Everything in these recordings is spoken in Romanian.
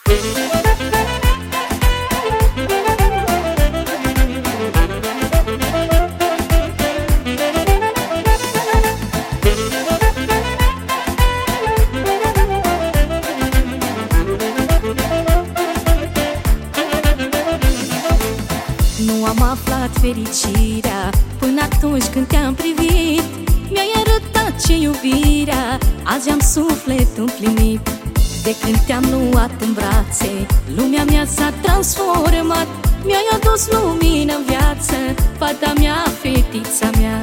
Nu am aflat fericirea până atunci când te-am privit. Mi-ai arătat ce iubirea, azi am sufletul împlinit. De când te-am luat în brațe, lumea mea s-a transformat. Mi-ai adus lumină în viață, fata mea, fetița mea.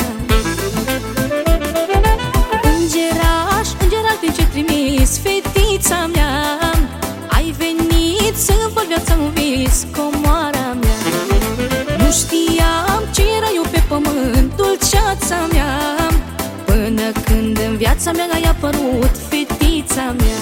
Îngeraș, îngeraș de ce trimis, fetița mea. Ai venit să învăr viața în vis, comoara mea. Nu știam ce era eu pe pământ, dulceața mea, până când în viața mea ai apărut, fetița mea.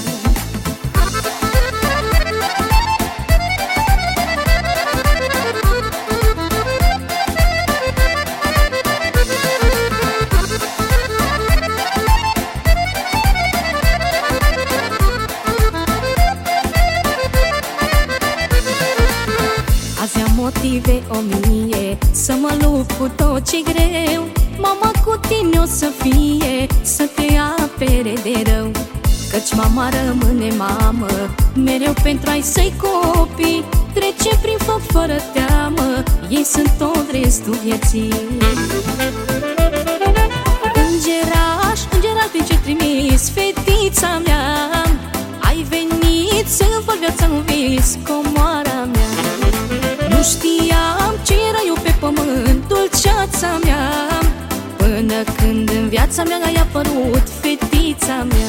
Azi am motive 1000 să mă lupt cu tot ce greu. Mama cu tine o să fie, să te apere de rău. Căci mama rămâne mamă mereu pentru ai săi copii. Trece prin foc fără teamă, ei sunt tot restul vieții. Îngeraș, îngeraș de ce trimis, fetița mea. Ai venit să învăr viața în vis, comoara mea. Nu știam ce era eu pe pământ, dulceața mea, până când în viața mea ai apărut, fetița mea.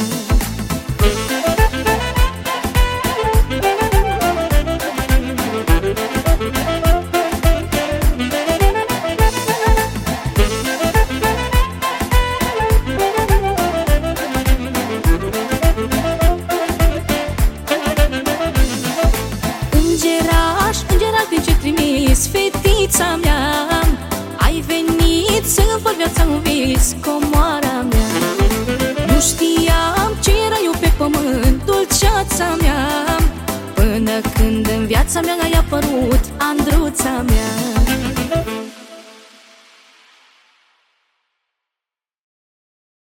Îngeraș, îngeraș de ce trimis, fetița mea. Ai venit să învăr viața în vis, comoara mea. Nu știam ce era eu pe pământ, dulceața mea, până când în viața mea ai apărut, Andruța mea.